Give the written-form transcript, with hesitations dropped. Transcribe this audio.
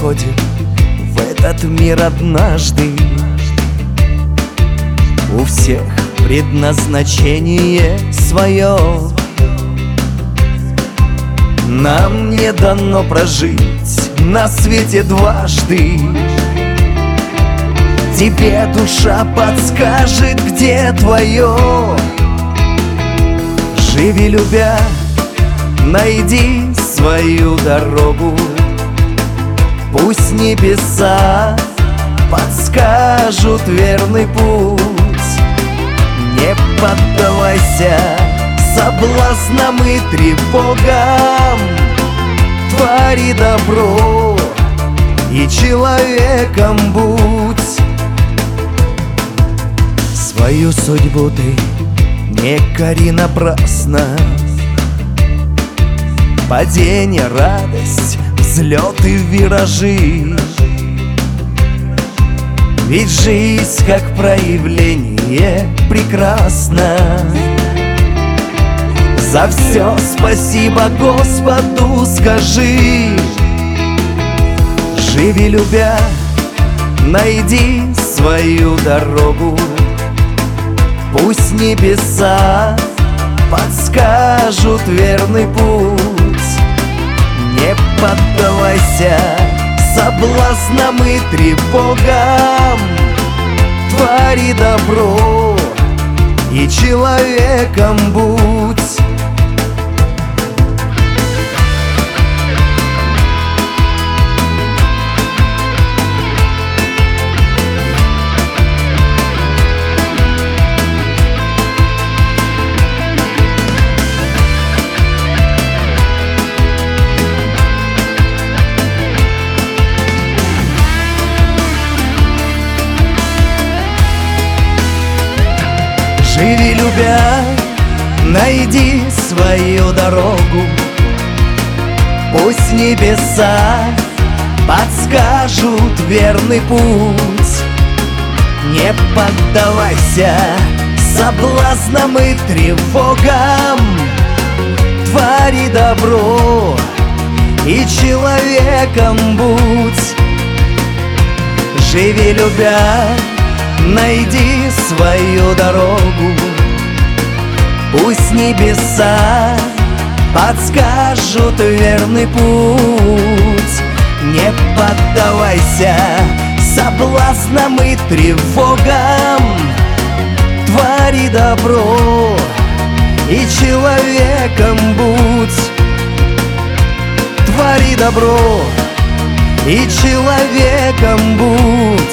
приходим в этот мир однажды. У всех предназначение свое. Нам не дано прожить на свете дважды. Тебе душа подскажет, где твое. Живи любя, найди свою дорогу. Пусть небеса подскажут верный путь. Не поддавайся соблазнам и тревогам. Твори добро и человеком будь. Свою судьбу ты не кори напрасно. Падение, радость, взлеты, виражи. Ведь жизнь как проявление прекрасна. За все спасибо Господу скажи. Живи любя, найди свою дорогу. Пусть небеса подскажут верный путь. Не поддавайся соблазнам и тревогам. Твори добро и человеком будь. Живи любя, найди свою дорогу. Пусть небеса подскажут верный путь. Не поддавайся соблазнам и тревогам. Твори добро и человеком будь. Живи любя, найди свою дорогу. Пусть небеса подскажут верный путь. Не поддавайся соблазнам и тревогам. Твори добро и человеком будь. Твори добро и человеком будь.